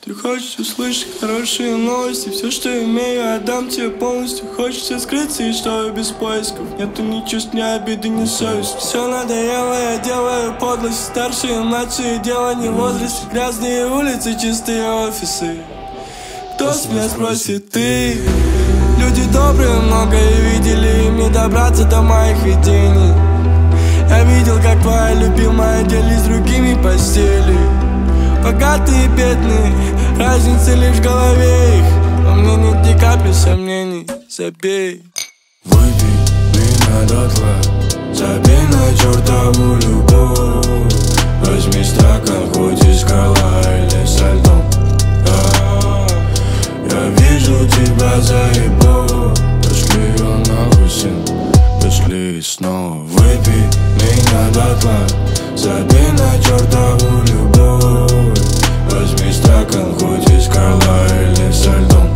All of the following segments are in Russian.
Ты хочешь услышать хорошие новости, все, что имею, отдам тебе полностью. Хочется скрыться и что без поисков. Нету ни чувств, ни обиды, ни совести. Все надоело, я делаю подлость. Старшие, младшие, дело не в возрасте. Грязные улицы, чистые офисы. Кто с меня спросит, ты? Люди добрые многое видели, им не добраться до моих видений. Я видел, как твоя любимая делись с другими постели. Богатые и бедные, разница лишь в голове их. Во мне нет ни капли сомнений, забей. Выпей меня дотла, забей на чертову любовь. Возьми стакан, хоть и скала или со льдом. Я вижу тебя заебу. Пошли его нахуй, сын, пошли снова. Выпей меня дотла, забей на чертову любовь. Возьми стакан, хоть и скала или со льдом.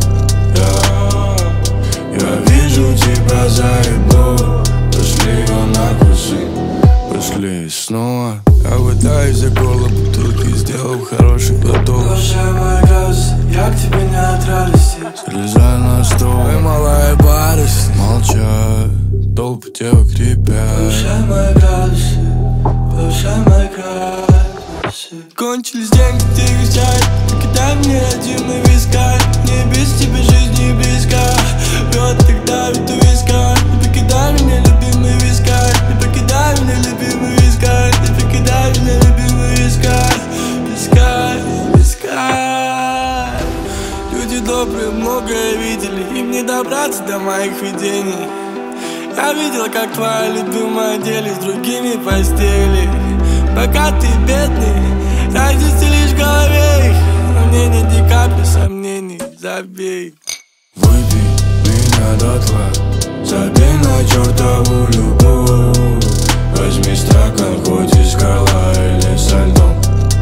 Я вижу тебя заебу. Пошли его нахуй, сын, пошли снова. Я пытаюсь за горло бутылки, сделав хороший глоток. Повышай мой градус, я к тебе не от радости. Залезай на стол, Ой, малая барышня, молчат, толпы девок ребят. Повышай мой градус, повышай мой градус. кончились деньги, ты кричать. Покидай мне родимый вискарь. Мне без тебя жизнь не близка. Лед так давит у виска. Не покидай меня, любимый вискарь. Не покидай меня, любимый вискарь. Не покидай меня, любимый вискарь. Вискарь, вискарь. Люди добрые многое видели, им не добраться до моих видений. Я видел, как твоя любимая делись с другими постели. Богатые, бедные, разница лишь в голове их. Но мне нет ни капли сомнений, забей. Выпей меня дотла, забей на чертову любовь. Возьми стакан, хоть и скала или со льдом.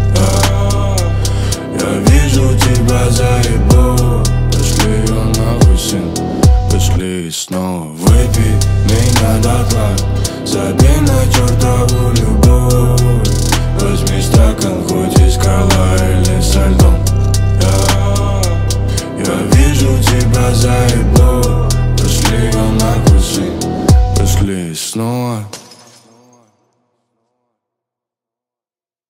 Я вижу тебя заебу. Пошли его нахуй, сын, пошли снова. Выпей меня дотла, забей на чертову любовь. Возьми стакан, хоть и скала или со льдом.